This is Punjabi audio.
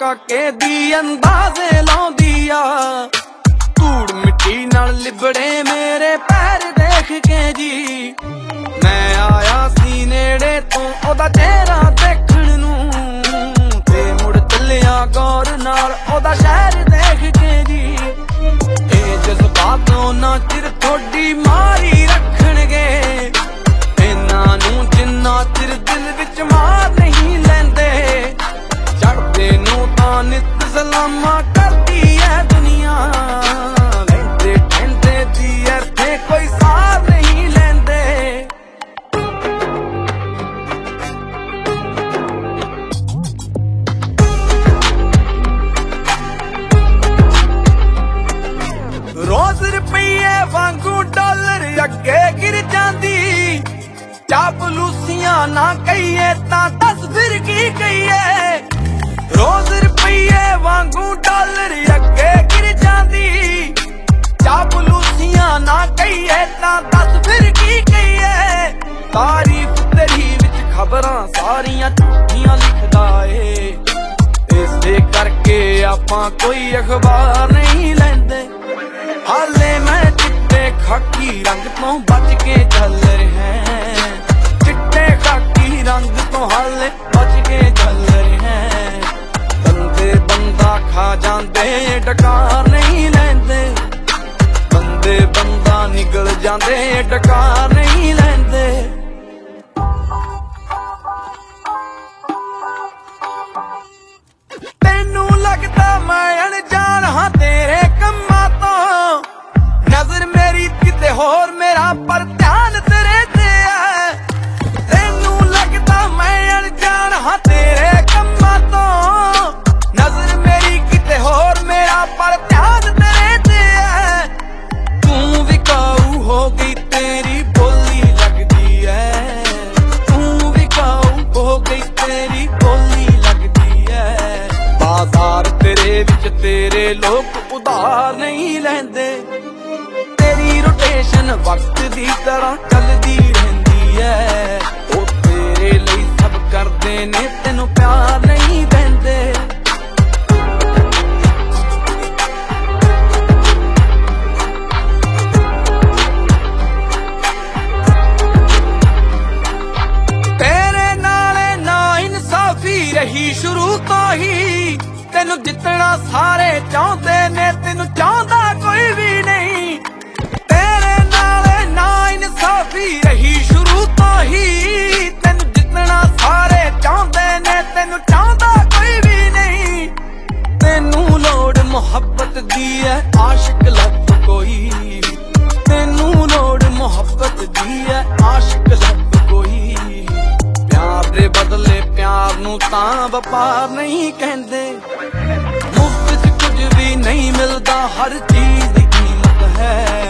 ਕਾਕੇ ਦੀ ਅੰਦਾਜ਼ੇ ਲਾਉਂਦੀ ਆ। ਧੂੜ ਮਿੱਟੀ ਨਾਲ ਲਿਬੜੇ ਮੇਰੇ ਪੈਰ ਦੇਖ ਕੇ ਜੀ, ਮੈਂ ਆਇਆ ਸੀ ਨੇੜੇ ਤੋਂ ਉਹਦਾ ਚਿਹਰਾ ਦੇਖਣ ਨੂੰ, ਤੇ ਮੁੜ ਚੱਲਿਆ ਗੌਰ ਨਾਲ ਉਹਦਾ ਸ਼ਹਿਰ ਦੇਖ ਕੇ ਜੀ। ਇਹ ਜਜ਼ਬਾਤ ਉਹਨਾਂ ਚਿਰ ਥੋੜੀ ਮਾਰੀ ਰੱਖਣਗੇ, ਇਹਨਾਂ ਨੂੰ ਜਿੰਨਾ ਚਿਰ ਦਿਲ ਵਿੱਚ ਮਾਰ ਨਹੀਂ ਲੈਂਦੇ। ਚੜ੍ਹਦੇ ਨੂੰ ਤਾਂ ਨਿੱਤ ਸਲਾਮਾਂ ਕਰਦੀ ਐ ਦੁਨੀਆ, ਲੈਂਦੇ ਕਹਿੰਦੇ ਦੀ ਇੱਥੇ ਕੋਈ ਸਾਰ ਨਹੀਂ ਲੈਂਦੇ। ਰੋਜ਼ ਰੁਪਈਏ ਵਾਂਗੂ ਡਾਲਰ ਅੱਗੇ ਗਿਰ ਜਾਂਦੀ, ਚਾਪਲੂਸੀਆਂ ਨਾ ਕਹੀਏ ਤਾਂ ਦੱਸ ਫਿਰ ਕੀ ਕਹੀਏ। ਰੋਜ਼ ਰੁਪਈਏ ਵਾਂਗੂ ਡਾਲਰ ਅੱਗੇ ਗਿਰ ਜਾਂਦੀ, ਚਾਪਲੂਸੀਆਂ ਨਾ ਕਹੀਏ ਤਾਂ ਦੱਸ ਫਿਰ ਕੀ ਕਹੀਏ। ਤਾਰੀਫ ਤੇਰੀ ਵਿੱਚ ਖਬਰਾਂ ਸਾਰੀਆਂ ਝੂਠੀਆਂ ਲਿਖਦਾ ਏ, ਇਸੇ ਕਰਕੇ ਆਪਾਂ ਕੋਈ ਅਖਬਾਰ ਨਹੀਂ ਲੈਂਦੇ। ਹਾਲੇ ਮੈਂ ਚਿੱਟੇ ਖਾਕੀ ਰੰਗ ਤੋਂ ਬਚ ਕੇ ਚੱਲ ਰਿਹਾ, ਚਿੱਟੇ ਖਾਕੀ ਰੰਗ ਤੋਂ ਹਾਲੇ ਬਚ ਕੇ ਚੱਲ ਰਿਹਾ। ਬੰਦੇ ਬੰਦਾ ਖਾ ਜਾਂਦੇ ਡਕਾਰ ਨਹੀਂ ਲੈਂਦੇ, ਬੰਦੇ ਬੰਦਾ ਨਿਗਲ ਜਾਂਦੇ ਡਕਾਰ ਨਹੀਂ ਲੈਂਦੇ। ਤੈਨੂੰ ਲੱਗਦਾ ਮੈਂ ਅਣਜਾਣ ਹਾਂ ਤੇਰੇ ਕੰਮਾਂ ਤੋਂ, ਨਜ਼ਰ ਮੇਰੀ ਕਿਤੇ ਹੋਰ ਮੇਰਾ ਪਰ ਧਿਆਨ ਤੇਰੇ ਤੇ ਹੈ। ਤੈਨੂੰ ਲੱਗਦਾ ਮੈਂ ਅਣਜਾਣ ਹਾਂ ਤੇਰੇ ਕੰਮਾਂ ਤੋਂ, ਨਜ਼ਰ ਮੇਰੀ ਕਿਤੇ ਹੋਰ ਮੇਰਾ ਪਰ ਧਿਆਨ ਤੇਰੇ ਤੇ ਹੈ। ਤੂੰ ਵਿਕਾਊ ਹੋ ਗਈ ਤੇਰੀ ਬੋਲੀ ਲੱਗਦੀ ਐ, ਤੂੰ ਵਿਕਾਊ ਹੋ ਗਈ ਤੇਰੀ ਬੋਲੀ ਲੱਗਦੀ ਐ। ਬਾਜ਼ਾਰ ਤੇਰੇ ਵਿੱਚ ਤੇਰੇ ਲੋਕ ਉਧਾਰ ਨਹੀਂ ਲੈਂਦੇ, ਤੇਰੀ ਰੋਟੇਸ਼ਨ ਵਕਤ ਦੀ ਤਰ੍ਹਾਂ ਚੱਲਦੀ ਰਹਿੰਦੀ ਐ। ਉਹ ਤੇਰੇ ਲਈ ਸਭ ਕਰਦੇ ਨੇ ਤੈਨੂੰ ਪਿਆਰ ਨਹੀਂ ਦਿੰਦੇ। ਤੇਰੇ ਨਾਲੇ ਨਾ ਇਨਸਾਫੀ ਰਹੀ ਸ਼ੁਰੂ ਤੋਂ ਹੀ, ਤੈਨੂੰ ਜਿੱਤਣਾ ਸਾਰੇ ਚਾਹੁੰਦੇ ਨੇ ਤੈਨੂੰ ਚਾਹੁੰਦਾ ਕੋਈ ਵੀ ਨਹੀਂ। ਤੇਰੇ ਨਾਲੇ ਨਾ ਇਨਸਾਫੀ ਰਹੀ ਸ਼ੁਰੂ ਤੋਂ ਹੀ, ਤੈਨੂੰ ਜਿੱਤਣਾ ਸਾਰੇ ਚਾਹੁੰਦੇ ਨੇ ਤੈਨੂੰ ਚਾਹੁੰਦਾ ਕੋਈ ਵੀ ਨਹੀਂ। ਤੈਨੂੰ ਲੋੜ ਮੁਹੱਬਤ ਦੀ ਐ ਆਸ਼ਿਕ ਲੱਭ ਕੋਈ, ਤੈਨੂੰ ਲੋੜ ਮੁਹੱਬਤ ਦੀ ਐ ਆਸ਼ਿਕ ਲੱਭ ਕੋਈ। ਪਿਆਰ ਦੇ ਬਦਲੇ ਪਿਆਰ ਨੂੰ ਤਾਂ ਵਪਾਰ ਨਹੀਂ ਕਹਿੰਦੇ, ਮੁਫ਼ਤ 'ਚ ਕੁਝ ਵੀ ਨਹੀਂ ਮਿਲਦਾ, ਹਰ ਚੀਜ਼ ਦੀ ਕੀਮਤ ਹੈ।